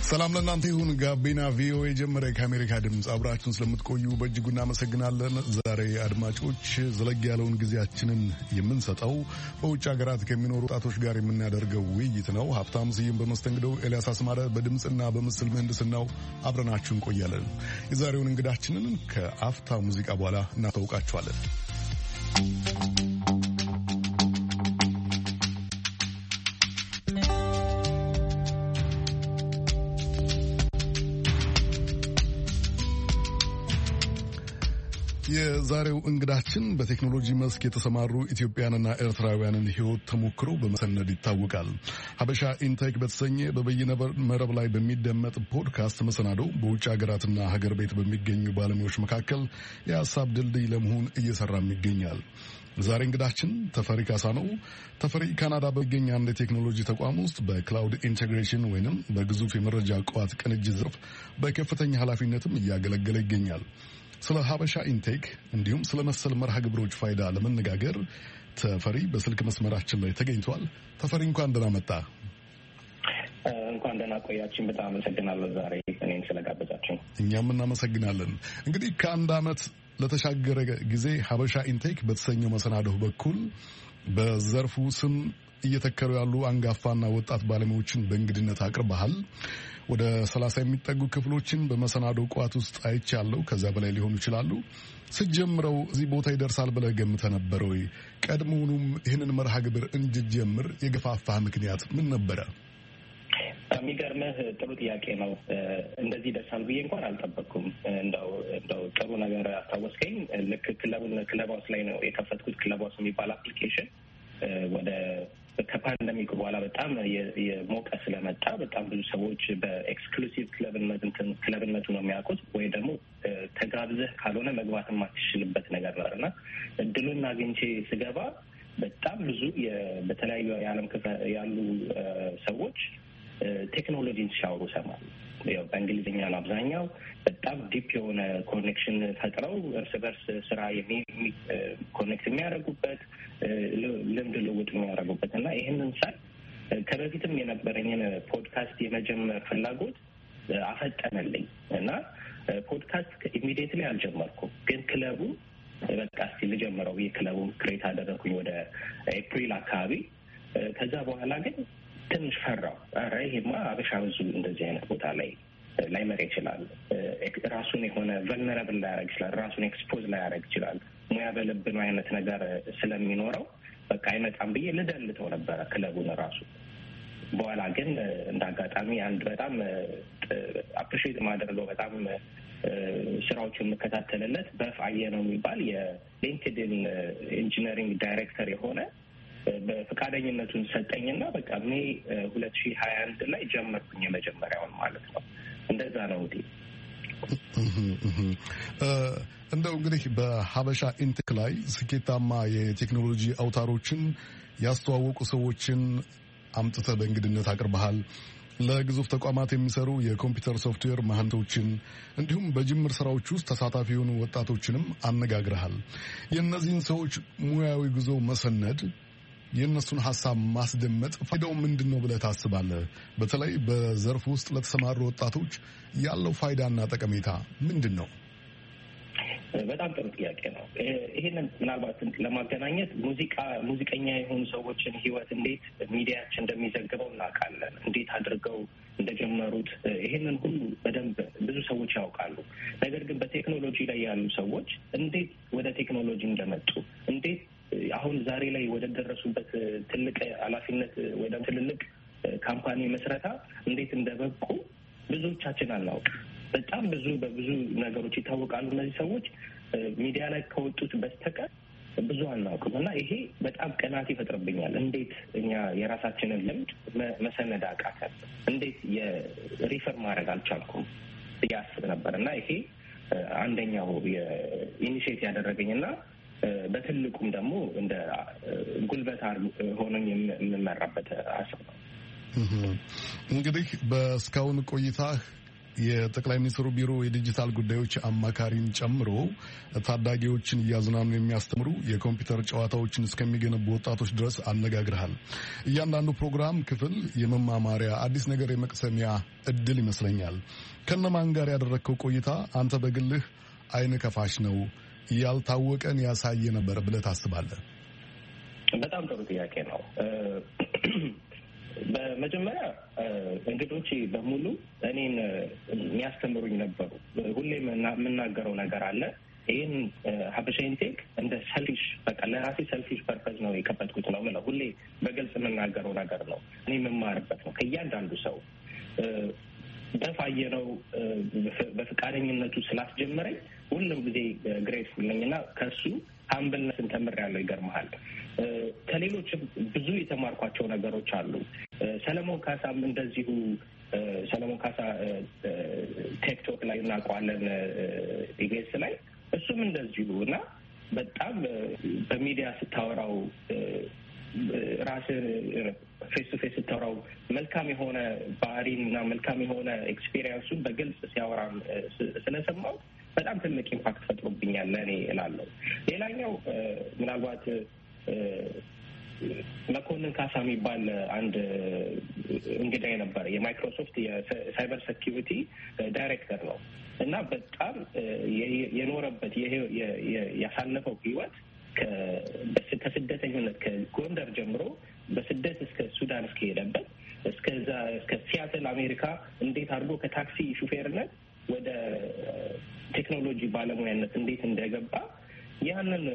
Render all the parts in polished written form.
ሰላም ለእናንተ ይሁን። ጋቢና ቪኦኤ ጀመረ። ከአሜሪካ ድምፅ አብራችሁን ስለምትቆዩ በእጅጉ እናመሰግናለን። ዛሬ አድማጮች ዘለግ ያለውን ጊዜያችንን የምንሰጠው በውጭ ሀገራት ከሚኖሩ ወጣቶች ጋር የምናደርገው ውይይት ነው። ሀብታሙ ስዩም በመስተንግዶው፣ ኤልያስ አስማረ በድምፅና በምስል ምህንድስናው አብረናችሁ እንቆያለን። የዛሬውን እንግዳችንን ከአፍታ ሙዚቃ በኋላ እናታውቃችኋለን። የዛሬው እንግዳችን በቴክኖሎጂ መስክ የተሰማሩ ኢትዮጵያንና ኤርትራውያንን ሕይወት ተሞክሮ በመሰነድ ይታወቃል። ሀበሻ ኢንቴክ በተሰኘ በበይነ መረብ ላይ በሚደመጥ ፖድካስት መሰናዶ በውጭ ሀገራትና ሀገር ቤት በሚገኙ ባለሙያዎች መካከል የሀሳብ ድልድይ ለመሆን እየሰራም ይገኛል። ዛሬ እንግዳችን ተፈሪ ካሳ ነው። ተፈሪ ካናዳ በሚገኝ አንድ የቴክኖሎጂ ተቋም ውስጥ በክላውድ ኢንቴግሬሽን ወይንም በግዙፍ የመረጃ ቋት ቅንጅት ዘርፍ በከፍተኛ ኃላፊነትም እያገለገለ ይገኛል። ስለ ሀበሻ ኢንቴክ እንዲሁም ስለ መሰል መርሃ ግብሮች ፋይዳ ለመነጋገር ተፈሪ በስልክ መስመራችን ላይ ተገኝቷል። ተፈሪ እንኳን ደህና መጣ። እንኳን ደህና ቆያችን። በጣም አመሰግናለሁ ዛሬ እኔን ስለጋበዛችን። እኛም እናመሰግናለን። እንግዲህ ከአንድ ዓመት ለተሻገረ ጊዜ ሀበሻ ኢንቴክ በተሰኘው መሰናዶህ በኩል በዘርፉ ስም እየተከሉ ያሉ አንጋፋና ወጣት ባለሙያዎችን በእንግድነት አቅርበሃል። ወደ 30 የሚጠጉ ክፍሎችን በመሰናዶ ቋት ውስጥ አይቻለሁ። ከዛ በላይ ሊሆኑ ይችላሉ። ስትጀምረው እዚህ ቦታ ይደርሳል ብለህ ገምተህ ነበር ወይ? ቀድሞውኑም ይህንን መርሃ ግብር እንድትጀምር የገፋፋህ ምክንያት ምን ነበረ? የሚገርምህ ጥሩ ጥያቄ ነው። እንደዚህ ይደርሳል ብዬ እንኳን አልጠበቅኩም። እንደው ጥሩ ነገር አስታወስከኝ። ልክ ክለባውስ ላይ ነው የከፈትኩት። ክለባውስ የሚባል አፕሊኬሽን ወደ ከፓንደሚክ በኋላ በጣም የሞቀ ስለመጣ በጣም ብዙ ሰዎች በኤክስክሉሲቭ ክለብነቱ ነው የሚያውቁት፣ ወይ ደግሞ ተጋብዘህ ካልሆነ መግባት የማትችልበት ነገር ነው እና እድሉን አግኝቼ ስገባ በጣም ብዙ በተለያዩ የዓለም ክፍል ያሉ ሰዎች ቴክኖሎጂን ሲያወሩ ሰማል። ያው በእንግሊዝኛ ነው አብዛኛው። በጣም ዲፕ የሆነ ኮኔክሽን ፈጥረው እርስ በርስ ስራ ኮኔክት የሚያደርጉበት ልምድ ልውጥ የሚያደርጉበት እና ይህንን ሳይ ከበፊትም የነበረኝን ፖድካስት የመጀመር ፍላጎት አፈጠነልኝ እና ፖድካስት ኢሚዲየትሊ አልጀመርኩም፣ ግን ክለቡ በቃ እስኪ ልጀምረው የክለቡ ክሬት አደረኩኝ ወደ ኤፕሪል አካባቢ። ከዛ በኋላ ግን ትንሽ ፈራው። ኧረ ይሄማ አበሻ ብዙ እንደዚህ አይነት ቦታ ላይ ላይመጣ ይችላል፣ ራሱን የሆነ ቨልነረብል ላያደርግ ይችላል፣ ራሱን ኤክስፖዝ ላያደርግ ይችላል፣ ሙያ በልብነው አይነት ነገር ስለሚኖረው በቃ አይመጣም ብዬ ልደልተው ነበረ ክለቡን ራሱ። በኋላ ግን እንደ አጋጣሚ አንድ በጣም አፕሪሺየት የማደርገው በጣም ስራዎቹን የምከታተልለት በፋየ ነው የሚባል የሊንክድን ኢንጂነሪንግ ዳይሬክተር የሆነ በፈቃደኝነቱን ሰጠኝና በቃ ሜይ 2021 ላይ ጀመርኩኝ የመጀመሪያውን ማለት ነው። እንደዛ ነው እንግዲህ እንደው እንግዲህ በሀበሻ ኢንቴክ ላይ ስኬታማ የቴክኖሎጂ አውታሮችን ያስተዋወቁ ሰዎችን አምጥተህ በእንግድነት አቅርበሃል። ለግዙፍ ተቋማት የሚሰሩ የኮምፒውተር ሶፍትዌር መሐንዲሶችን እንዲሁም በጅምር ስራዎች ውስጥ ተሳታፊ የሆኑ ወጣቶችንም አነጋግረሃል። የእነዚህን ሰዎች ሙያዊ ጉዞ መሰነድ፣ የእነሱን ሀሳብ ማስደመጥ ፋይዳው ምንድን ነው ብለህ ታስባለህ? በተለይ በዘርፍ ውስጥ ለተሰማሩ ወጣቶች ያለው ፋይዳና ጠቀሜታ ምንድን ነው? በጣም ጥሩ ጥያቄ ነው። ይህንን ምናልባት ለማገናኘት ሙዚቀኛ የሆኑ ሰዎችን ህይወት እንዴት ሚዲያችን እንደሚዘግበው እናውቃለን። እንዴት አድርገው እንደጀመሩት ይህንን ሁሉ በደንብ ብዙ ሰዎች ያውቃሉ። ነገር ግን በቴክኖሎጂ ላይ ያሉ ሰዎች እንዴት ወደ ቴክኖሎጂ እንደመጡ፣ እንዴት አሁን ዛሬ ላይ ወደ ደረሱበት ትልቅ ኃላፊነት ወደ ትልልቅ ካምፓኒ መስረታ እንዴት እንደበቁ ብዙዎቻችን አናውቅ። በጣም በብዙ ነገሮች ይታወቃሉ እነዚህ ሰዎች ሚዲያ ላይ ከወጡት በስተቀር ብዙ አናውቅም እና ይሄ በጣም ቅናት ይፈጥርብኛል። እንዴት እኛ የራሳችንን ልምድ መሰነድ አቃተን፣ እንዴት የሪፈር ማድረግ አልቻልኩም እያስብ ነበር እና ይሄ አንደኛው የኢኒሼት ያደረገኝና በትልቁም ደግሞ እንደ ጉልበት ሆኖኝ የምመራበት ሀሳብ ነው። እንግዲህ በእስካሁን ቆይታህ የጠቅላይ ሚኒስትሩ ቢሮ የዲጂታል ጉዳዮች አማካሪን ጨምሮ ታዳጊዎችን እያዝናኑ የሚያስተምሩ የኮምፒውተር ጨዋታዎችን እስከሚገነቡ ወጣቶች ድረስ አነጋግረሃል። እያንዳንዱ ፕሮግራም ክፍል የመማማሪያ አዲስ ነገር የመቅሰሚያ እድል ይመስለኛል። ከነማን ጋር ያደረግከው ቆይታ አንተ በግልህ አይን ከፋሽ ነው ያልታወቀን ያሳየ ነበር ብለህ ታስባለህ? በጣም ጥሩ ጥያቄ ነው። በመጀመሪያ እንግዶቼ በሙሉ እኔን የሚያስተምሩኝ ነበሩ። ሁሌም የምናገረው ነገር አለ። ይህን ሀበሻ ኢንቴክ እንደ ሰልፊሽ በቃ ለራሴ ሰልፊሽ ፐርፐዝ ነው የከፈትኩት ነው የምለው። ሁሌ በግልጽ የምናገረው ነገር ነው። እኔ የምማርበት ነው ከእያንዳንዱ ሰው በፋየነው በፍቃደኝነቱ ስላስጀመረኝ ሁሉም ጊዜ ግሬትፉል ነኝ እና ከሱ ሀምብልነስን ተምሬያለሁ። ይገርምሃል ከሌሎችም ብዙ የተማርኳቸው ነገሮች አሉ። ሰለሞን ካሳም እንደዚሁ። ሰለሞን ካሳ ቲክቶክ ላይ እናውቀዋለን፣ ኢቢኤስ ላይ እሱም እንደዚሁ እና በጣም በሚዲያ ስታወራው ራስን ፌስ ቱ ፌስ ስታወራው መልካም የሆነ ባህሪን እና መልካም የሆነ ኤክስፔሪንሱን በግልጽ ሲያወራም ስለሰማው በጣም ትልቅ ኢምፓክት ፈጥሮብኛል ለእኔ እላለሁ። ሌላኛው ምናልባት መኮንን ካሳ የሚባል አንድ እንግዳ ነበረ። የማይክሮሶፍት የሳይበር ሴኪሪቲ ዳይሬክተር ነው እና በጣም የኖረበት ያሳለፈው ህይወት ከስደተኝነት ከጎንደር ጀምሮ በስደት እስከ ሱዳን እስከሄደበት እስከዛ እስከ ሲያትል አሜሪካ እንዴት አድርጎ ከታክሲ ሹፌርነት ወደ ቴክኖሎጂ ባለሙያነት እንዴት እንደገባ ያንን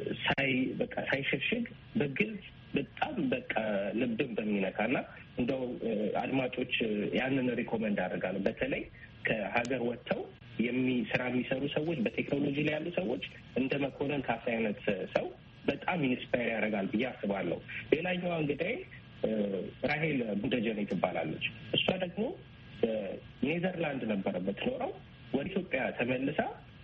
ሳይሸሽግ በግልጽ በጣም በቃ ልብን በሚነካና እንደው አድማጮች ያንን ሪኮመንድ አደርጋለሁ። በተለይ ከሀገር ወጥተው ስራ የሚሰሩ ሰዎች፣ በቴክኖሎጂ ላይ ያሉ ሰዎች እንደ መኮንን ካሳ አይነት ሰው በጣም ኢንስፓየር ያደርጋል ብዬ አስባለሁ። ሌላኛዋ እንግዲህ ራሄል ቡደጀኔ ትባላለች። እሷ ደግሞ ኔዘርላንድ ነበረ የምትኖረው። ወደ ኢትዮጵያ ተመልሳ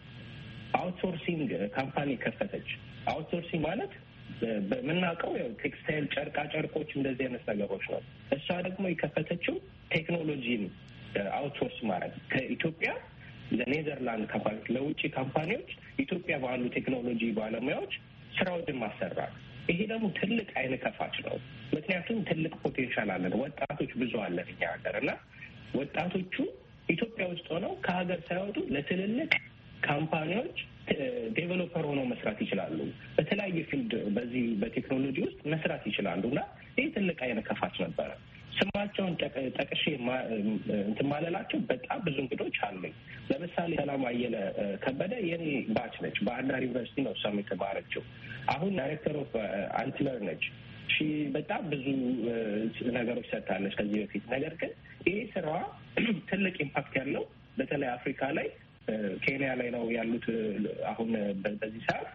አውትሶርሲንግ ካምፓኒ ከፈተች። አውትሶርሲንግ ማለት በምናውቀው ያው ቴክስታይል፣ ጨርቃ ጨርቆች እንደዚህ አይነት ነገሮች ነው። እሷ ደግሞ የከፈተችው ቴክኖሎጂን አውትሶርስ ማድረግ ከኢትዮጵያ ለኔዘርላንድ ካምፓኒዎች፣ ለውጭ ካምፓኒዎች ኢትዮጵያ ባሉ ቴክኖሎጂ ባለሙያዎች ስራዎችን ማሰራት። ይሄ ደግሞ ትልቅ አይን ከፋች ነው። ምክንያቱም ትልቅ ፖቴንሻል አለን፣ ወጣቶች ብዙ አለን እኛ ሀገር እና ወጣቶቹ ኢትዮጵያ ውስጥ ሆነው ከሀገር ሳይወጡ ለትልልቅ ካምፓኒዎች ዴቨሎፐር ሆነው መስራት ይችላሉ። በተለያየ ፊልድ በዚህ በቴክኖሎጂ ውስጥ መስራት ይችላሉ እና ይህ ትልቅ አይን ከፋች ነበረ። ስማቸውን ጠቅሼ እንትን ማለላቸው በጣም ብዙ እንግዶች አሉኝ። ለምሳሌ ሰላም አየለ ከበደ የኔ ባች ነች። ባህር ዳር ዩኒቨርሲቲ ነው እሷም የተማረችው። አሁን ዳይሬክተር ኦፍ አንትለር ነች። በጣም ብዙ ነገሮች ሰጥታለች ከዚህ በፊት። ነገር ግን ይሄ ስራዋ ትልቅ ኢምፓክት ያለው በተለይ አፍሪካ ላይ ኬንያ ላይ ነው ያሉት። አሁን በዚህ ሰዓት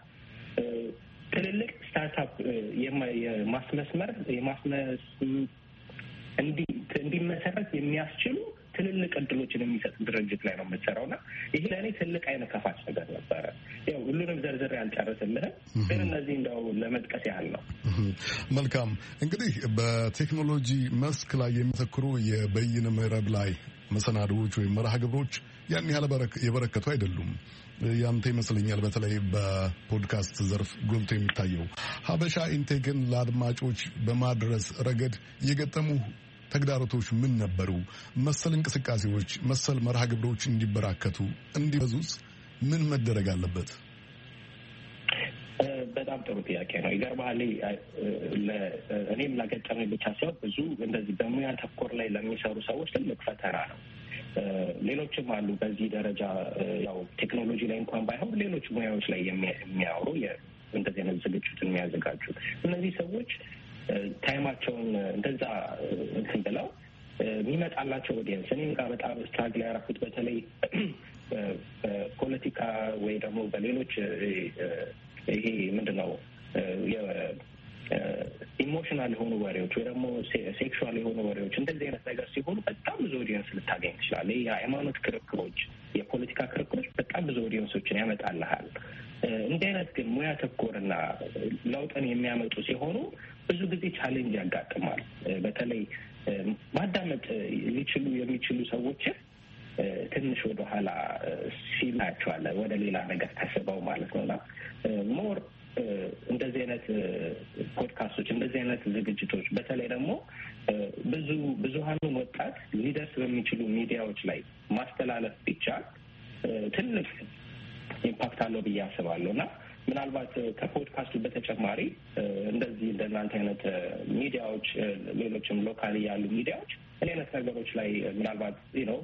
ትልልቅ ስታርታፕ እንዲመሰረት የሚያስችሉ ትልልቅ እድሎችን የሚሰጥ ድርጅት ላይ ነው የምትሰራው እና ይሄ ለእኔ ትልቅ አይነት ከፋች ነገር ነበረ። ያው ሁሉንም ዘርዝሬ አልጨርስልህም፣ ግን እነዚህ እንደው ለመጥቀስ ያህል ነው። መልካም። እንግዲህ በቴክኖሎጂ መስክ ላይ የሚተክሩ የበይነ መረብ ላይ መሰናዶዎች ወይም መርሃ ግብሮች ያን ያህል የበረከቱ አይደሉም። ያንተ ይመስለኛል በተለይ በፖድካስት ዘርፍ ጎልቶ የሚታየው። ሀበሻ ኢንቴክን ለአድማጮች በማድረስ ረገድ የገጠሙ ተግዳሮቶች ምን ነበሩ? መሰል እንቅስቃሴዎች፣ መሰል መርሃ ግብሮች እንዲበራከቱ እንዲበዙስ ምን መደረግ አለበት? በጣም ጥሩ ጥያቄ ነው። ይገርምሃል፣ እኔም ላገጠመኝ ብቻ ሳይሆን ብዙ እንደዚህ በሙያ ተኮር ላይ ለሚሰሩ ሰዎች ትልቅ ፈተና ነው። ሌሎችም አሉ በዚህ ደረጃ ያው ቴክኖሎጂ ላይ እንኳን ባይሆን ሌሎች ሙያዎች ላይ የሚያወሩ እንደዚህ አይነት ዝግጅትን የሚያዘጋጁ እነዚህ ሰዎች ታይማቸውን እንደዛ እንትን ብለው የሚመጣላቸው ኦዲየንስ እኔም ጋር በጣም ስትራግል ያደረኩት በተለይ በፖለቲካ ወይ ደግሞ በሌሎች ይሄ ምንድን ነው ኢሞሽናል የሆኑ ወሬዎች ወይ ደግሞ ሴክሹዋል የሆኑ ወሬዎች እንደዚህ አይነት ነገር ሲሆኑ በጣም ብዙ ኦዲየንስ ልታገኝ ትችላለህ። የሃይማኖት ክርክሮች፣ የፖለቲካ ክርክሮች በጣም ብዙ ኦዲየንሶችን ያመጣልሃል። እንዲህ አይነት ግን ሙያ ተኮርና ለውጥን የሚያመጡ ሲሆኑ ብዙ ጊዜ ቻሌንጅ ያጋጥማል። በተለይ ማዳመጥ ሊችሉ የሚችሉ ሰዎችን ትንሽ ወደኋላ ሲላቸዋለን ወደ ሌላ ነገር ተስበው ማለት ነውና ሞር እንደዚህ አይነት ፖድካስቶች እንደዚህ አይነት ዝግጅቶች በተለይ ደግሞ ብዙሃኑን ወጣት ሊደርስ በሚችሉ ሚዲያዎች ላይ ማስተላለፍ ቢቻል ትልቅ ኢምፓክት አለው ብዬ አስባለሁ እና ምናልባት ከፖድካስቱ በተጨማሪ እንደዚህ እንደናንተ አይነት ሚዲያዎች ሌሎችም ሎካል ያሉ ሚዲያዎች እኔ አይነት ነገሮች ላይ ምናልባት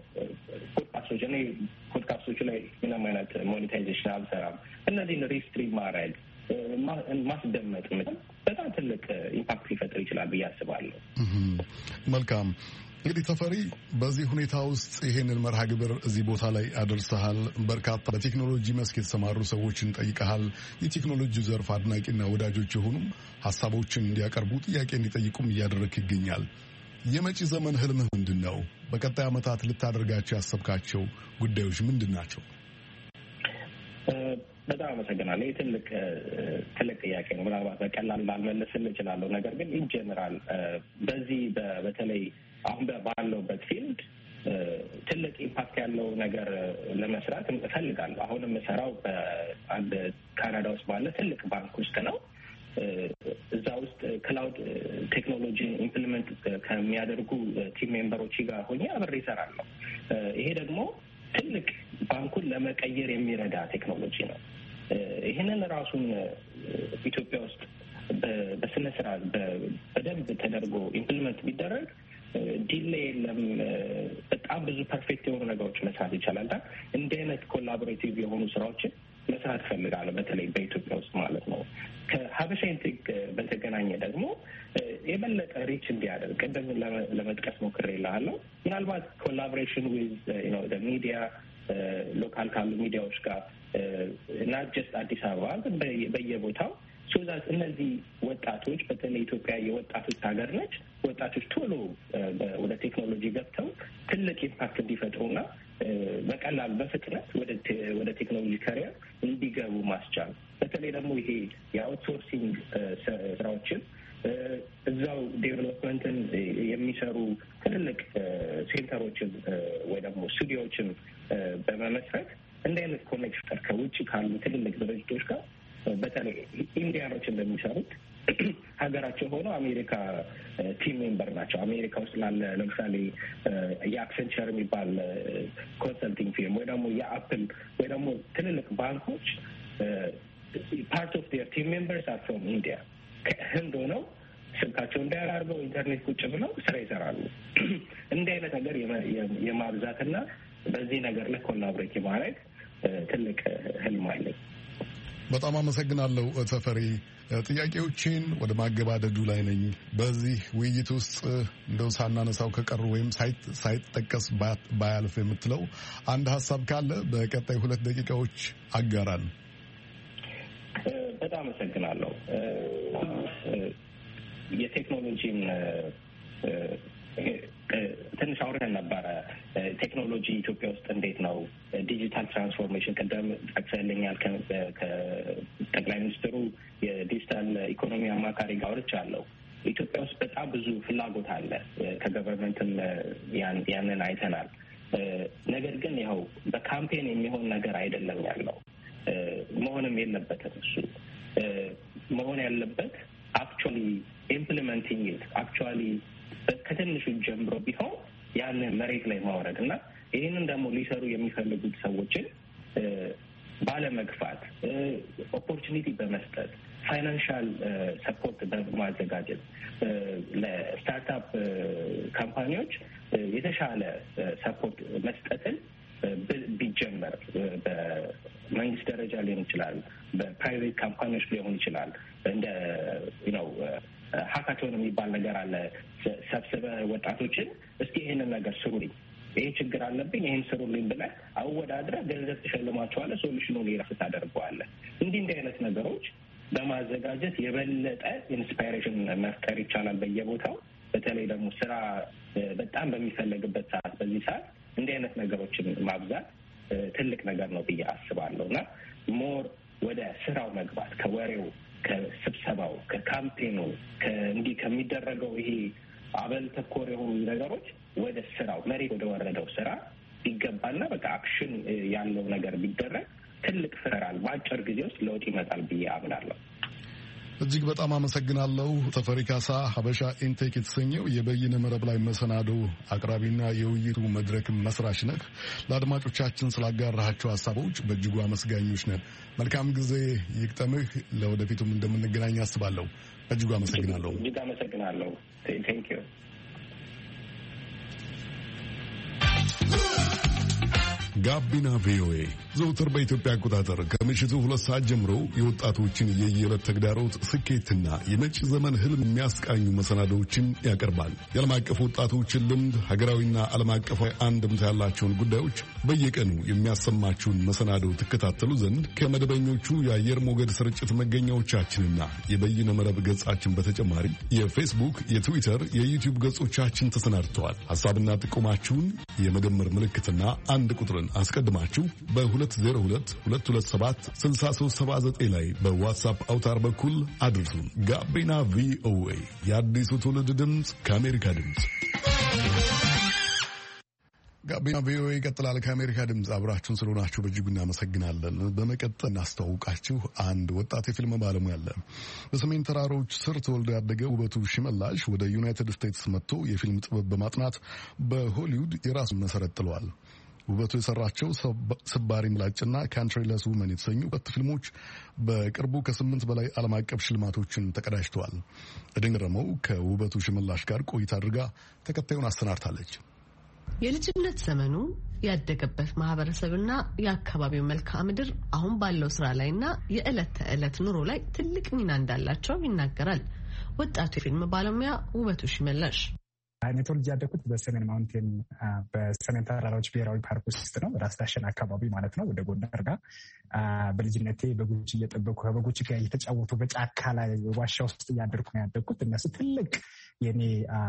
ፖድካስቶቹ ላይ ምንም አይነት ሞኔታይዜሽን አልሰራም። እነዚህን ሪስትሪም ማድረግ ማስደመጥ በጣም ትልቅ ኢምፓክት ሊፈጥር ይችላል ብዬ አስባለሁ። መልካም እንግዲህ ተፈሪ በዚህ ሁኔታ ውስጥ ይሄንን መርሃ ግብር እዚህ ቦታ ላይ አደርሰሃል። በርካታ በቴክኖሎጂ መስክ የተሰማሩ ሰዎችን ጠይቀሃል። የቴክኖሎጂ ዘርፍ አድናቂና ወዳጆች የሆኑም ሀሳቦችን እንዲያቀርቡ ጥያቄ እንዲጠይቁም እያደረግክ ይገኛል። የመጪ ዘመን ህልምህ ምንድን ነው? በቀጣይ ዓመታት ልታደርጋቸው ያሰብካቸው ጉዳዮች ምንድን ናቸው? በጣም አመሰግናለሁ። ይህ ትልቅ ጥያቄ ነው። ምናልባት በቀላሉ ላልመልስልህ እችላለሁ። ነገር ግን ኢንጀነራል በዚህ በተለይ አሁን ባለውበት ፊልድ ትልቅ ኢምፓክት ያለው ነገር ለመስራት እፈልጋለሁ። አሁን የምሰራው በአንድ ካናዳ ውስጥ ባለ ትልቅ ባንክ ውስጥ ነው። እዛ ውስጥ ክላውድ ቴክኖሎጂን ኢምፕሊመንት ከሚያደርጉ ቲም ሜምበሮች ጋር ሆኜ አብሬ እሰራለሁ። ይሄ ደግሞ ትልቅ ባንኩን ለመቀየር የሚረዳ ቴክኖሎጂ ነው። ይህንን ራሱን ኢትዮጵያ ውስጥ በስነ ስርዓት በደንብ ተደርጎ ኢምፕሊመንት ቢደረግ ዲሌይ የለም። በጣም ብዙ ፐርፌክት የሆኑ ነገሮች መስራት ይቻላል። እንዲህ አይነት ኮላቦሬቲቭ የሆኑ ስራዎችን መስራት እፈልጋለሁ፣ በተለይ በኢትዮጵያ ውስጥ ማለት ነው። ከሀበሻ ኢንቴክ በተገናኘ ደግሞ የበለጠ ሪች እንዲያደርግ ቅድም ለመጥቀስ ሞክሬልሃለሁ። ምናልባት ኮላቦሬሽን ዊዝ ሚዲያ ሎካል ካሉ ሚዲያዎች ጋር ናት ጀስት አዲስ አበባ ግን በየቦታው ሶዛት እነዚህ ወጣቶች በተለይ ኢትዮጵያ የወጣቶች ሀገር ነች። ወጣቶች ቶሎ ወደ ቴክኖሎጂ ገብተው ትልቅ ኢምፓክት እንዲፈጥሩና በቀላሉ በፍጥነት ወደ ቴክኖሎጂ ካሪየር እንዲገቡ ማስቻል፣ በተለይ ደግሞ ይሄ የአውትሶርሲንግ ስራዎችን እዛው ዴቨሎፕመንትን የሚሰሩ ትልልቅ ሴንተሮችን ወይ ደግሞ ስቱዲዮዎችን በመመስረት እንዲህ አይነት ኮኔክሽን ከውጭ ካሉ ትልልቅ ድርጅቶች ጋር በተለይ ኢንዲያኖች እንደሚሰሩት ሀገራቸው ሆነው አሜሪካ ቲም ሜምበር ናቸው። አሜሪካ ውስጥ ላለ ለምሳሌ የአክሰንቸር የሚባል ኮንሰልቲንግ ፊርም ወይ ደግሞ የአፕል ወይ ደግሞ ትልልቅ ባንኮች ፓርት ኦፍ ዴር ቲም ሜምበርስ አር ፍሮም ኢንዲያ ከህንድ ሆነው ስልካቸው እንዳያርገው ኢንተርኔት ቁጭ ብለው ስራ ይሰራሉ። እንዲህ አይነት ነገር የማብዛትና በዚህ ነገር ላይ ኮላቦሬት የማድረግ ትልቅ ህልም አለኝ። በጣም አመሰግናለሁ ተፈሪ። ጥያቄዎችን ወደ ማገባደዱ ላይ ነኝ። በዚህ ውይይት ውስጥ እንደው ሳናነሳው ከቀሩ ወይም ሳይጠቀስ ባያልፍ የምትለው አንድ ሀሳብ ካለ በቀጣይ 2 ደቂቃዎች አጋራል። በጣም አመሰግናለሁ። የቴክኖሎጂን ትንሽ አውርተን ነበረ። ቴክኖሎጂ ኢትዮጵያ ውስጥ እንዴት ነው ዲጂታል ትራንስፎርሜሽን ቀደም ጠቅሰልኛል። ከጠቅላይ ሚኒስትሩ የዲጂታል ኢኮኖሚ አማካሪ ጋር አውርቻለሁ። ኢትዮጵያ ውስጥ በጣም ብዙ ፍላጎት አለ። ከገቨርንመንትም ያንን አይተናል። ነገር ግን ያው በካምፔን የሚሆን ነገር አይደለም ያለው። መሆንም የለበትም። እሱ መሆን ያለበት አክቹዋሊ ኢምፕሊመንቲንግ ኢት አክቹዋሊ ከትንሹ ጀምሮ ቢሆን ያንን መሬት ላይ ማውረድ እና ይህንን ደግሞ ሊሰሩ የሚፈልጉት ሰዎችን ባለመግፋት ኦፖርቹኒቲ በመስጠት ፋይናንሻል ሰፖርት በማዘጋጀት ለስታርታፕ ካምፓኒዎች የተሻለ ሰፖርት መስጠትን ቢጀመር በመንግስት ደረጃ ሊሆን ይችላል፣ በፕራይቬት ካምፓኒዎች ሊሆን ይችላል። እንደ ሀካቶን የሚባል ነገር አለ። ሰብስበ ወጣቶችን እስቲ ይሄንን ነገር ስሩልኝ፣ ይሄ ችግር አለብኝ፣ ይሄን ስሩልኝ ብለህ አወዳድረህ ገንዘብ ትሸልማቸዋለህ፣ ሶሉሽኑን የራስህ ታደርገዋለህ። እንዲህ አይነት ነገሮች በማዘጋጀት የበለጠ ኢንስፓይሬሽን መፍጠር ይቻላል በየቦታው። በተለይ ደግሞ ስራ በጣም በሚፈለግበት ሰዓት፣ በዚህ ሰዓት እንዲህ አይነት ነገሮችን ማብዛት ትልቅ ነገር ነው ብዬ አስባለሁ እና ሞር ወደ ስራው መግባት ከወሬው፣ ከስብሰባው፣ ከካምፔኑ እንዲህ ከሚደረገው ይሄ አበል ተኮር የሆኑ ነገሮች ወደ ስራው መሬት ወደ ወረደው ስራ ቢገባና በቃ አክሽን ያለው ነገር ቢደረግ ትልቅ ፍራል በአጭር ጊዜ ውስጥ ለውጥ ይመጣል ብዬ አምናለሁ። እጅግ በጣም አመሰግናለሁ። ተፈሪ ካሳ ሀበሻ ኢንቴክ የተሰኘው የበይነ መረብ ላይ መሰናዶ አቅራቢና የውይይቱ መድረክ መስራች ነህ። ለአድማጮቻችን ስላጋራሃቸው ሀሳቦች በእጅጉ አመስጋኞች ነን። መልካም ጊዜ ይግጠምህ። ለወደፊቱም እንደምንገናኝ አስባለሁ። እጅጉ አመሰግናለሁ። እጅግ አመሰግናለሁ። ቴንክ ዩ። ጋቢና ቪኦኤ ዘውትር በኢትዮጵያ አቆጣጠር ከምሽቱ 2 ሰዓት ጀምሮ የወጣቶችን የየዕለት ተግዳሮት ስኬትና የመጪ ዘመን ህልም የሚያስቃኙ መሰናዶዎችን ያቀርባል። የዓለም አቀፍ ወጣቶችን ልምድ፣ ሀገራዊና ዓለም አቀፋዊ አንድምታ ያላቸውን ጉዳዮች በየቀኑ የሚያሰማችሁን መሰናዶ ትከታተሉ ዘንድ ከመደበኞቹ የአየር ሞገድ ስርጭት መገኛዎቻችንና የበይነ መረብ ገጻችን በተጨማሪ የፌስቡክ፣ የትዊተር፣ የዩቲዩብ ገጾቻችን ተሰናድተዋል። ሐሳብና ጥቆማችሁን የመደመር ምልክትና አንድ ቁጥርን አስቀድማችሁ በ2022276379 ላይ በዋትሳፕ አውታር በኩል አድርሱን። ጋቢና ቪኦኤ የአዲሱ ትውልድ ድምፅ ከአሜሪካ ድምፅ። ጋቢና ቪኦኤ ይቀጥላል። ከአሜሪካ ድምፅ አብራችሁን ስለሆናችሁ በእጅጉ እናመሰግናለን። በመቀጠል እናስተዋውቃችሁ አንድ ወጣት የፊልም ባለሙያ አለ። በሰሜን ተራሮች ስር ተወልዶ ያደገ ውበቱ ሽመላሽ ወደ ዩናይትድ ስቴትስ መጥቶ የፊልም ጥበብ በማጥናት በሆሊውድ የራሱን መሰረት ጥለዋል። ውበቱ የሰራቸው ስባሪ ምላጭና ካንትሪለስ ውመን የተሰኙ 2 ፊልሞች በቅርቡ ከ8 በላይ ዓለም አቀፍ ሽልማቶችን ተቀዳጅተዋል። እድንረመው ከውበቱ ሽመላሽ ጋር ቆይታ አድርጋ ተከታዩን አሰናድታለች። የልጅነት ዘመኑ ያደገበት ማህበረሰብና የአካባቢው መልክዓ ምድር አሁን ባለው ስራ ላይና የዕለት ተዕለት ኑሮ ላይ ትልቅ ሚና እንዳላቸው ይናገራል ወጣቱ የፊልም ባለሙያ ውበቱ ሽመላሽ። እኔ ተወልጄ ያደግኩት በሰሜን ማውንቴን በሰሜን ተራራዎች ብሔራዊ ፓርክ ውስጥ ነው። ራስ ዳሸን አካባቢ ማለት ነው። ወደ ጎንደር ጋር በልጅነቴ በጎች እየጠበቁ ከበጎች ጋር እየተጫወቱ በጫካ ላይ ዋሻ ውስጥ እያደርኩ ነው ያደግኩት። እነሱ ትልቅ የኔ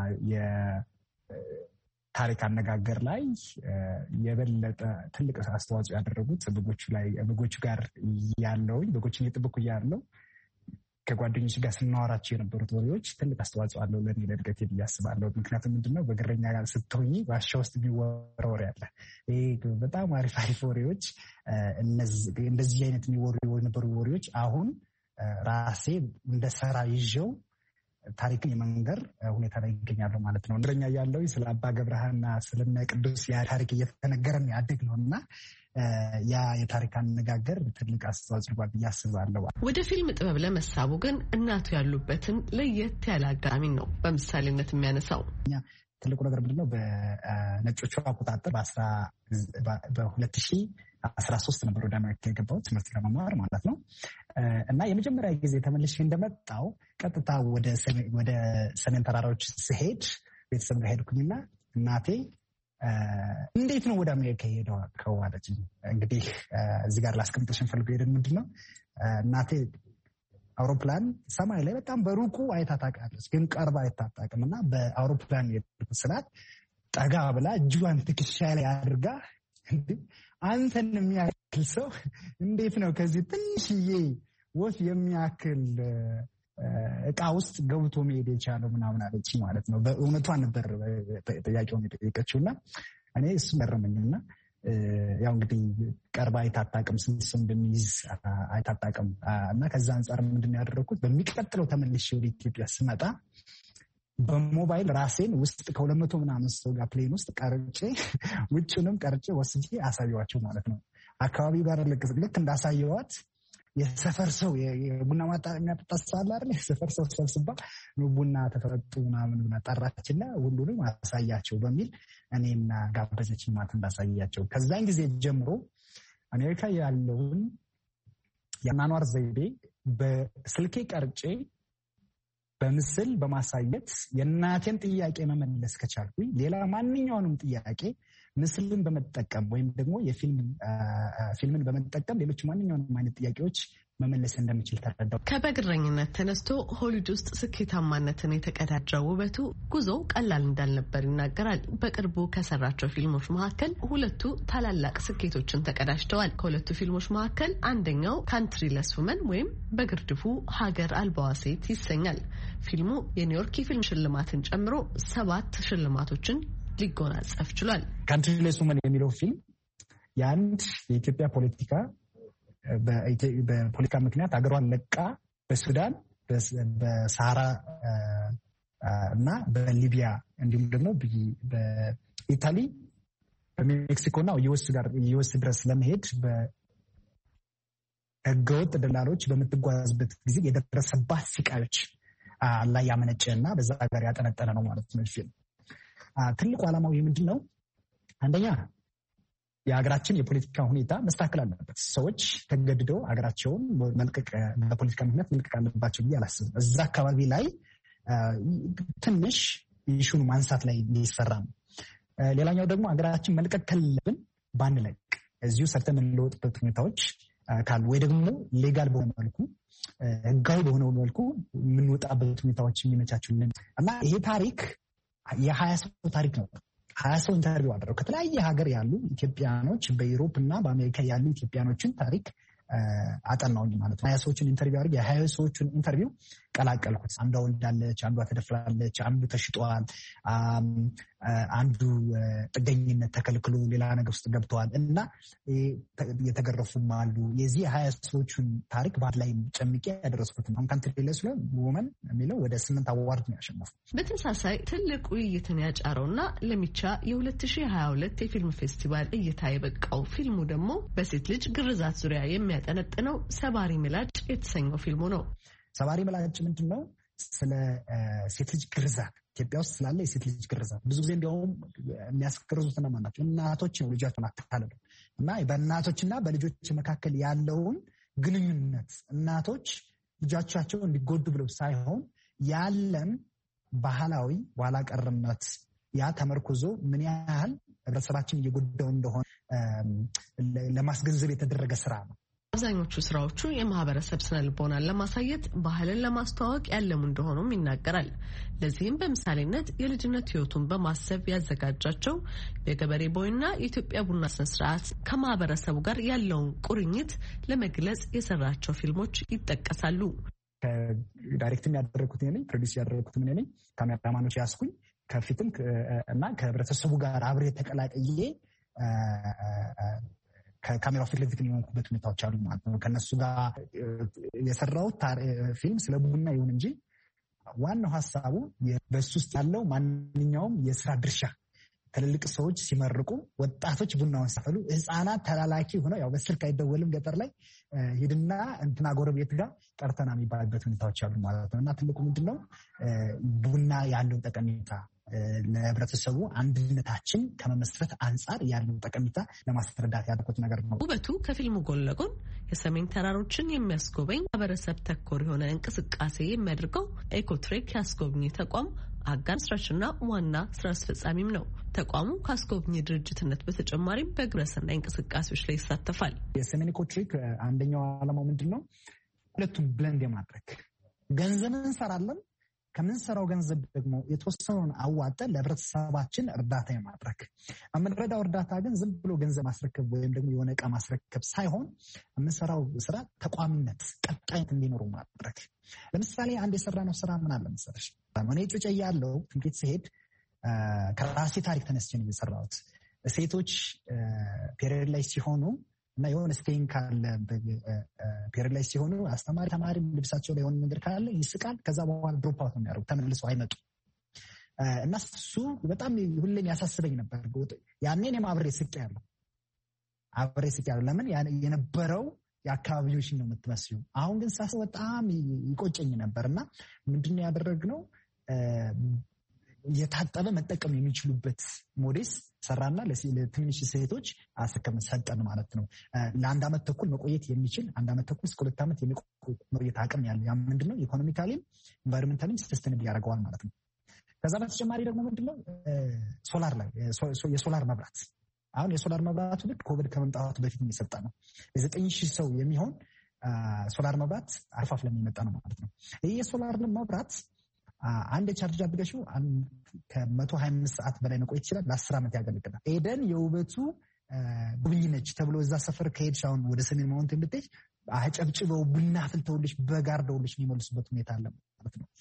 የታሪክ አነጋገር ላይ የበለጠ ትልቅ አስተዋጽኦ ያደረጉት በጎቹ ጋር ያለውኝ በጎችን እየጠበኩ ያለው ከጓደኞች ጋር ስናወራቸው የነበሩት ወሬዎች ትልቅ አስተዋጽኦ አለው ለእኔ ለእድገቴ ብዬ አስባለሁ። ምክንያቱም ምንድነው በግረኛ ጋር ስትሆኚ ዋሻ ውስጥ የሚወራ ወሬ አለ። ይሄ በጣም አሪፍ ወሬዎች፣ እንደዚህ አይነት የሚወሩ የነበሩ ወሬዎች አሁን ራሴ እንደ ስራ ይዤው ታሪክን የመንገር ሁኔታ ላይ ይገኛሉ ማለት ነው። ግረኛ ያለው ስለ አባ ገብረሃና ስለነ ቅዱስ ያ ታሪክ እየተነገረን ያድግ ነውና ያ የታሪክ አነጋገር ትልቅ አስተዋጽኦ ብዬ አስባለሁ። ወደ ፊልም ጥበብ ለመሳቡ ግን እናቱ ያሉበትን ለየት ያለ አጋጣሚ ነው በምሳሌነት የሚያነሳው። ትልቁ ነገር ምንድነው በነጮቹ አቆጣጠር በ2013 ነበር ወደ አሜሪካ የገባሁት ትምህርት ለመማር ማለት ነው። እና የመጀመሪያ ጊዜ ተመልሼ እንደመጣው ቀጥታ ወደ ሰሜን ተራራዎች ስሄድ ቤተሰብ ጋር ሄድኩኝና እናቴ እንዴት ነው ወደ አሜሪካ የሄደው ከዋለችኝ። እንግዲህ እዚህ ጋር ላስቀምጥሽ እንፈልገው ሄደን ምንድነው እናቴ አውሮፕላን ሰማይ ላይ በጣም በሩቁ አይታ ታውቃለች፣ ግን ቀርባ አይታጣቅም። እና በአውሮፕላን የሄድኩት ስላት ጠጋ ብላ እጇን ትከሻ ላይ አድርጋ አንተን የሚያክል ሰው እንዴት ነው ከዚህ ትንሽዬ ወፍ የሚያክል እቃ ውስጥ ገብቶ መሄድ የቻለው ምናምን አለች ማለት ነው። በእውነቷን ነበር ጥያቄውን የጠየቀችውና እኔ እሱ ገረመኝና ያው እንግዲህ ቀርባ አይታጣቅም፣ ስንት ሰው እንደሚይዝ አይታጣቅም። እና ከዛ አንጻር ምንድን ነው ያደረኩት በሚቀጥለው ተመልሼ ወደ ኢትዮጵያ ስመጣ በሞባይል ራሴን ውስጥ ከ200 ምናምን ሰው ጋር ፕሌን ውስጥ ቀርጬ ውጭንም ቀርጬ ወስጄ አሳየዋቸው ማለት ነው። አካባቢው ጋር ልክ እንዳሳየዋት የሰፈር ሰው የቡና ማጣሪያ ተጣሳለ አይደል? የሰፈር ሰው ሰብስባ ቡና ተፈረጡ ምናምን ጠራችና ሁሉንም አሳያቸው በሚል እኔና ጋበዘችኝ ማለት እንዳሳያቸው። ከዛን ጊዜ ጀምሮ አሜሪካ ያለውን የአኗኗር ዘይቤ በስልኬ ቀርጬ በምስል በማሳየት የእናቴን ጥያቄ መመለስ ከቻልኩኝ ሌላ ማንኛውንም ጥያቄ ምስልን በመጠቀም ወይም ደግሞ ፊልምን በመጠቀም ሌሎች ማንኛውንም አይነት ጥያቄዎች መመለስ እንደምችል ተረዳው። ከበግረኝነት ተነስቶ ሆሊውድ ውስጥ ስኬታማነትን የተቀዳጀው ውበቱ ጉዞ ቀላል እንዳልነበር ይናገራል። በቅርቡ ከሰራቸው ፊልሞች መካከል 2 ታላላቅ ስኬቶችን ተቀዳጅተዋል። ከ2 ፊልሞች መካከል አንደኛው ካንትሪለስ ውመን ወይም በግርድፉ ሀገር አልባዋ ሴት ይሰኛል። ፊልሙ የኒውዮርክ የፊልም ሽልማትን ጨምሮ 7 ሽልማቶችን ሊጎናጸፍ ችሏል። ካንትሪሌስ ውመን የሚለው ፊልም የአንድ የኢትዮጵያ ፖለቲካ በፖለቲካ ምክንያት ሀገሯን ለቃ በሱዳን በሳሃራ እና በሊቢያ እንዲሁም ደግሞ በኢታሊ በሜክሲኮ እና ዩኤስ ድረስ ለመሄድ በህገወጥ ደላሎች በምትጓዝበት ጊዜ የደረሰባት ስቃዮች ላይ ያመነጨ እና በዛ ጋር ያጠነጠነ ነው ማለት ነው። ፊልም ትልቁ ዓላማው ምንድን ነው? አንደኛ የሀገራችን የፖለቲካ ሁኔታ መስተካከል አለበት። ሰዎች ተገድደው ሀገራቸውን መልቀቅ በፖለቲካ ምክንያት መልቀቅ አለባቸው ብዬ አላስብም። እዛ አካባቢ ላይ ትንሽ ኢሹን ማንሳት ላይ ሊሰራ ነው። ሌላኛው ደግሞ ሀገራችን መልቀቅ ከሌለብን ባንለቅ እዚሁ ሰርተን የምንለወጥበት ሁኔታዎች ካሉ ወይ ደግሞ ሌጋል በሆነ መልኩ ህጋዊ በሆነ መልኩ የምንወጣበት ሁኔታዎች የሚመቻቹልን እና ይሄ ታሪክ የ20 ሰው ታሪክ ነው። 20 ሰው ኢንተርቪው አደረው ከተለያየ ሀገር ያሉ ኢትዮጵያኖች በዩሮፕ እና በአሜሪካ ያሉ ኢትዮጵያኖችን ታሪክ አጠናውኝ ማለት ነው። 20 ሰዎችን ኢንተርቪው አድርጌ የ20 ሰዎችን ኢንተርቪው ቀላቀልኩት። አንዷ ወልዳለች፣ አንዷ ተደፍራለች፣ አንዱ ተሽጧል፣ አንዱ ጥገኝነት ተከልክሎ ሌላ ነገር ውስጥ ገብተዋል እና የተገረፉም አሉ። የዚህ 20 ሰዎችን ታሪክ በአንድ ላይ ጨምቄ ያደረስኩት ነው። ካንትሪሌስ ውመን የሚለው ወደ 8 አዋርድ ነው ያሸነፈው። በተመሳሳይ ትልቅ ውይይትን ያጫረውና ለሚቻ የ2022 የፊልም ፌስቲቫል እይታ የበቃው ፊልሙ ደግሞ በሴት ልጅ ግርዛት ዙሪያ የሚያጠነጥነው ሰባሪ ምላጭ የተሰኘው ፊልሙ ነው። ሰባሪ ምላጭ ምንድን ነው? ስለ ሴት ልጅ ግርዛት ኢትዮጵያ ውስጥ ስላለ የሴት ልጅ ግርዛት ብዙ ጊዜ እንዲያውም የሚያስገርዙት እነማን ናቸው? እናቶች ነው ልጃቸውን አታለሉ እና በእናቶችና በልጆች መካከል ያለውን ግንኙነት እናቶች ልጆቻቸው እንዲጎዱ ብለው ሳይሆን ያለን ባህላዊ ኋላ ቀርነት ያ ተመርኩዞ ምን ያህል ህብረተሰባችን እየጎዳው እንደሆነ ለማስገንዘብ የተደረገ ስራ ነው። አብዛኞቹ ስራዎቹ የማህበረሰብ ስነ ልቦናን ለማሳየት ባህልን ለማስተዋወቅ ያለሙ እንደሆኑም ይናገራል። ለዚህም በምሳሌነት የልጅነት ህይወቱን በማሰብ ያዘጋጃቸው የገበሬ ቦይና የኢትዮጵያ ቡና ስነስርዓት ከማህበረሰቡ ጋር ያለውን ቁርኝት ለመግለጽ የሰራቸው ፊልሞች ይጠቀሳሉ። ዳይሬክትም ያደረኩት እኔ ነኝ፣ ፕሮዲውስ ያደረኩት እኔ ነኝ። ካሜራማኖች ያስኩኝ ከፊትም እና ከህብረተሰቡ ጋር አብሬ ተቀላቅዬ ከካሜራው ፊት ለፊት የሆንኩበት ሁኔታዎች አሉ ማለት ነው። ከነሱ ጋር የሰራሁት ፊልም ስለ ቡና ይሁን እንጂ ዋናው ሀሳቡ በሱ ውስጥ ያለው ማንኛውም የስራ ድርሻ ትልልቅ ሰዎች ሲመርቁ፣ ወጣቶች ቡናውን ሲያፈሉ፣ ህፃናት ተላላኪ ሆነው ያው በስልክ አይደወልም ገጠር ላይ ሂድና እንትና ጎረቤት ጋር ጠርተና የሚባልበት ሁኔታዎች አሉ ማለት ነው። እና ትልቁ ምንድን ነው ቡና ያለው ጠቀሜታ ለህብረተሰቡ አንድነታችን ከመመስረት አንጻር ያለው ጠቀሜታ ለማስረዳት ያደረኩት ነገር ነው። ውበቱ ከፊልሙ ጎን ለጎን የሰሜን ተራሮችን የሚያስጎበኝ ማህበረሰብ ተኮር የሆነ እንቅስቃሴ የሚያደርገው ኤኮትሬክ ያስጎብኝ ተቋም አጋር መስራችና ዋና ስራ አስፈጻሚም ነው። ተቋሙ ከአስጎብኝ ድርጅትነት በተጨማሪም በግብረሰናይ እንቅስቃሴዎች ላይ ይሳተፋል። የሰሜን ኤኮትሬክ አንደኛው ዓላማው ምንድን ነው? ሁለቱም ብለንድ የማድረግ ገንዘብ እንሰራለን። ከምንሰራው ገንዘብ ደግሞ የተወሰነውን አዋጠን ለህብረተሰባችን እርዳታ የማድረግ የምንረዳው እርዳታ ግን ዝም ብሎ ገንዘብ ማስረከብ ወይም ደግሞ የሆነ እቃ ማስረከብ ሳይሆን የምንሰራው ስራ ተቋሚነት፣ ቀጣይነት እንዲኖሩ ማድረግ። ለምሳሌ አንድ የሰራነው ስራ ምን አለ መሰለሽ? እኔ ጩጬ ያለው ትምህርት ሲሄድ ከራሴ ታሪክ ተነስቼ ነው የሰራሁት። ሴቶች ፔሪየድ ላይ ሲሆኑ እና የሆነ ስቴን ካለ ፔሪየድ ላይ ሲሆኑ አስተማሪ ተማሪ ልብሳቸው ላይ የሆነ ነገር ካለ ይስቃል። ከዛ በኋላ ድሮፕ አውት ነው የሚያደርጉት፣ ተመልሰው አይመጡም። እና እሱ በጣም ሁሌም ያሳስበኝ ነበር። ያኔ እኔም አብሬ ስቄያለሁ። ለምን የነበረው የአካባቢዎች ነው የምትመስዩ። አሁን ግን ሳስበው በጣም ይቆጨኝ ነበር እና ምንድነው ያደረግነው የታጠበ መጠቀም የሚችሉበት ሞዴስ ሰራና ለትንሽ ሴቶች አስከመን ሰጠን ማለት ነው። ለ1 ዓመት ተኩል መቆየት የሚችል 1 ዓመት ተኩል እስከ 2 ዓመት የመቆየት አቅም ያለው ያ ምንድነው ኢኮኖሚካሊም ኢንቫይሮንመንታሊም ሰስተይነብል ያደርገዋል ማለት ነው። ከዛ በተጨማሪ ደግሞ ምንድነው ሶላር ላይ የሶላር መብራት አሁን የሶላር መብራቱ ልክ ኮቪድ ከመምጣቱ በፊት የሚሰጣ ነው። የ9,000 ሰው የሚሆን ሶላር መብራት አርፋፍ ለሚመጣ ነው ማለት ነው። ይህ የሶላር መብራት አንድ ቻርጅ አድርገሽው ከ125 ሰዓት በላይ መቆየት ይችላል። ለ10 ዓመት ያገለግላል። ኤደን የውበቱ ጉብኝነች ተብሎ እዛ ሰፈር ከሄድሽ አሁን ወደ ሰሜን ማውንቴን ብትሄጂ አጨብጭበው ቡና አፍልተውልሽ በጋርደውልሽ የሚመልሱበት ሁኔታ አለ ማለት ነው።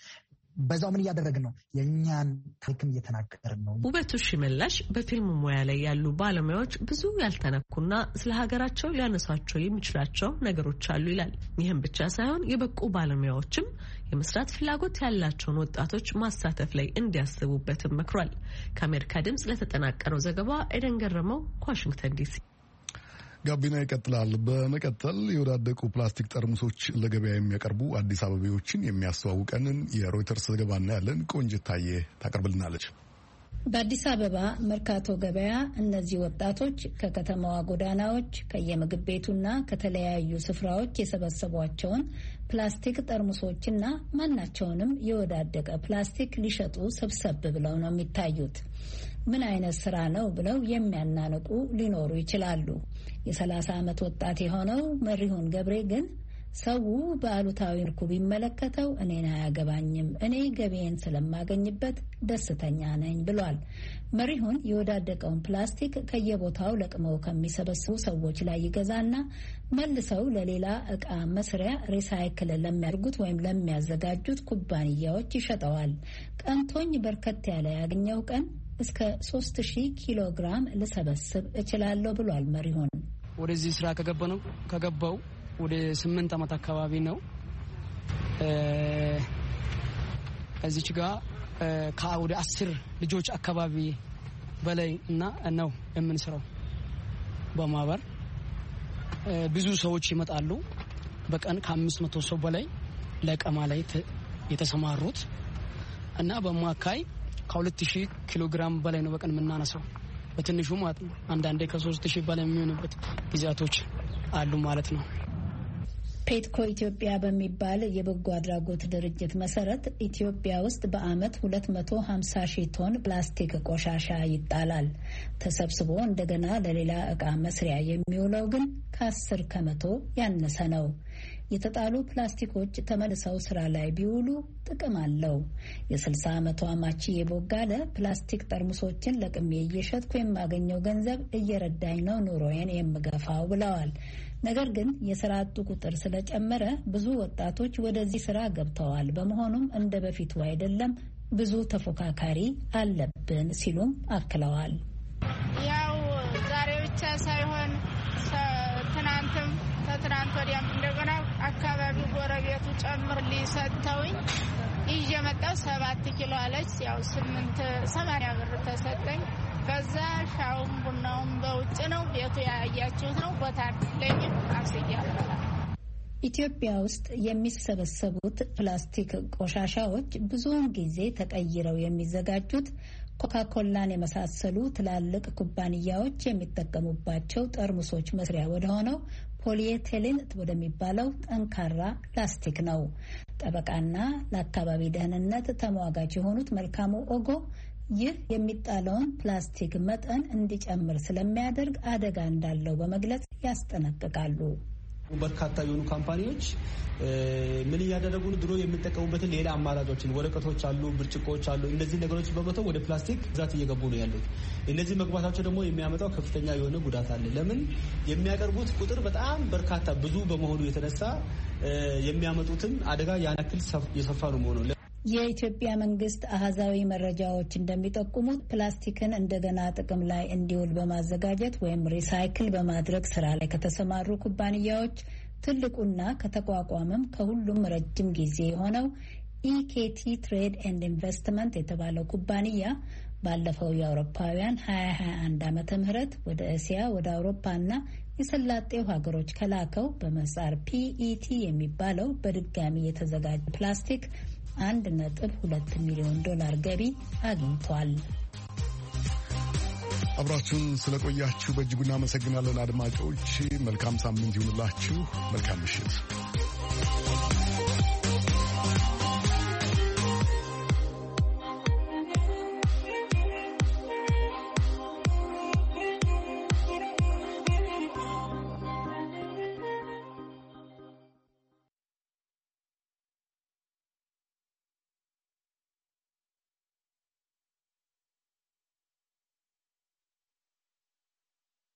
በዛው ምን እያደረግን ነው? የእኛን ታሪክም እየተናገርን ነው። ውበቱ ሽመላሽ በፊልም ሙያ ላይ ያሉ ባለሙያዎች ብዙ ያልተነኩና ስለ ሀገራቸው ሊያነሷቸው የሚችላቸው ነገሮች አሉ ይላል። ይህም ብቻ ሳይሆን የበቁ ባለሙያዎችም የመስራት ፍላጎት ያላቸውን ወጣቶች ማሳተፍ ላይ እንዲያስቡበትም መክሯል። ከአሜሪካ ድምጽ ለተጠናቀረው ዘገባ ኤደን ገረመው ከዋሽንግተን ዲሲ። ጋቢና ይቀጥላል። በመቀጠል የወዳደቁ ፕላስቲክ ጠርሙሶች ለገበያ የሚያቀርቡ አዲስ አበባዎችን የሚያስተዋውቀንን የሮይተርስ ዘገባ እናያለን። ቆንጅት ታዬ ታቀርብልናለች። በአዲስ አበባ መርካቶ ገበያ እነዚህ ወጣቶች ከከተማዋ ጎዳናዎች ከየምግብ ቤቱና ከተለያዩ ስፍራዎች የሰበሰቧቸውን ፕላስቲክ ጠርሙሶችና ማናቸውንም የወዳደቀ ፕላስቲክ ሊሸጡ ሰብሰብ ብለው ነው የሚታዩት። ምን አይነት ስራ ነው ብለው የሚያናንቁ ሊኖሩ ይችላሉ። የ30 ዓመት ወጣት የሆነው መሪሁን ገብሬ ግን ሰው በአሉታዊ መልኩ ቢመለከተው እኔን አያገባኝም፣ እኔ ገቢዬን ስለማገኝበት ደስተኛ ነኝ ብሏል። መሪሁን የወዳደቀውን ፕላስቲክ ከየቦታው ለቅመው ከሚሰበስቡ ሰዎች ላይ ይገዛና መልሰው ለሌላ ዕቃ መስሪያ ሪሳይክል ለሚያደርጉት ወይም ለሚያዘጋጁት ኩባንያዎች ይሸጠዋል። ቀንቶኝ በርከት ያለ ያገኘው ቀን እስከ 3000 ኪሎ ግራም ልሰበስብ እችላለሁ ብሏል መሪሁን። ወደዚህ ስራ ከገባው ወደ 8 ዓመት አካባቢ ነው። እዚች ጋር ወደ 10 ልጆች አካባቢ በላይ እና ነው የምንሰራው በማህበር። ብዙ ሰዎች ይመጣሉ። በቀን ከ500 ሰው በላይ ለቀማ ላይ የተሰማሩት እና በማካይ ከ2000 ኪሎ ግራም በላይ ነው በቀን የምናነሳው በትንሹ ማለት ነው። አንዳንዴ ከ3000 በላይ የሚሆንበት ጊዜያቶች አሉ ማለት ነው። ፔትኮ ኢትዮጵያ በሚባል የበጎ አድራጎት ድርጅት መሰረት ኢትዮጵያ ውስጥ በዓመት 250 ሺህ ቶን ፕላስቲክ ቆሻሻ ይጣላል። ተሰብስቦ እንደገና ለሌላ ዕቃ መስሪያ የሚውለው ግን ከ10 ከመቶ ያነሰ ነው። የተጣሉ ፕላስቲኮች ተመልሰው ስራ ላይ ቢውሉ ጥቅም አለው። የ60 ዓመቷ ማቺ የቦጋለ ፕላስቲክ ጠርሙሶችን ለቅሜ እየሸጥኩ የማገኘው ገንዘብ እየረዳኝ ነው ኑሮዬን የምገፋው ብለዋል። ነገር ግን የስራ አጡ ቁጥር ስለጨመረ ብዙ ወጣቶች ወደዚህ ስራ ገብተዋል። በመሆኑም እንደ በፊቱ አይደለም፣ ብዙ ተፎካካሪ አለብን ሲሉም አክለዋል። ያው ዛሬ ብቻ ሳይሆን ትናንትም ከትናንት ወዲያም እንደገና አካባቢው ጎረቤቱ ጨምር ሊሰጥተውኝ ይዤ መጣሁ። 7 ኪሎ አለች። ያው 80 ብር ተሰጠኝ። ከዛ ሻውም ቡናውም በውጭ ነው። ቤቱ ያያችሁት ነው። ቦታ ለኝም አብስያለሁ። ኢትዮጵያ ውስጥ የሚሰበሰቡት ፕላስቲክ ቆሻሻዎች ብዙውን ጊዜ ተቀይረው የሚዘጋጁት ኮካኮላን የመሳሰሉ ትላልቅ ኩባንያዎች የሚጠቀሙባቸው ጠርሙሶች መስሪያ ወደሆነው ፖሊኤቴሊን ወደሚባለው ጠንካራ ፕላስቲክ ነው። ጠበቃና ለአካባቢ ደህንነት ተሟጋች የሆኑት መልካሙ ኦጎ ይህ የሚጣለውን ፕላስቲክ መጠን እንዲጨምር ስለሚያደርግ አደጋ እንዳለው በመግለጽ ያስጠነቅቃሉ። በርካታ የሆኑ ካምፓኒዎች ምን እያደረጉ ድሮ የሚጠቀሙበትን ሌላ አማራጮችን ወረቀቶች አሉ፣ ብርጭቆዎች አሉ። እነዚህ ነገሮች በመተው ወደ ፕላስቲክ ብዛት እየገቡ ነው ያሉት። እነዚህ መግባታቸው ደግሞ የሚያመጣው ከፍተኛ የሆነ ጉዳት አለ። ለምን የሚያቀርቡት ቁጥር በጣም በርካታ ብዙ በመሆኑ የተነሳ የሚያመጡትን አደጋ ያን ያክል የሰፋ ነው መሆኑ። የኢትዮጵያ መንግስት አሃዛዊ መረጃዎች እንደሚጠቁሙት ፕላስቲክን እንደገና ጥቅም ላይ እንዲውል በማዘጋጀት ወይም ሪሳይክል በማድረግ ስራ ላይ ከተሰማሩ ኩባንያዎች ትልቁና ከተቋቋመም ከሁሉም ረጅም ጊዜ የሆነው ኢኬቲ ትሬድ ኤንድ ኢንቨስትመንት የተባለው ኩባንያ ባለፈው የአውሮፓውያን 2021 ዓመተ ምህረት ወደ እስያ ወደ አውሮፓና የሰላጤው ሀገሮች ከላከው በምህጻር ፒኢቲ የሚባለው በድጋሚ የተዘጋጀ ፕላስቲክ $1.2 ሚሊዮን ገቢ አግኝቷል። አብራችሁን ስለቆያችሁ በእጅጉ እናመሰግናለን። አድማጮች መልካም ሳምንት ይሁንላችሁ። መልካም ምሽት።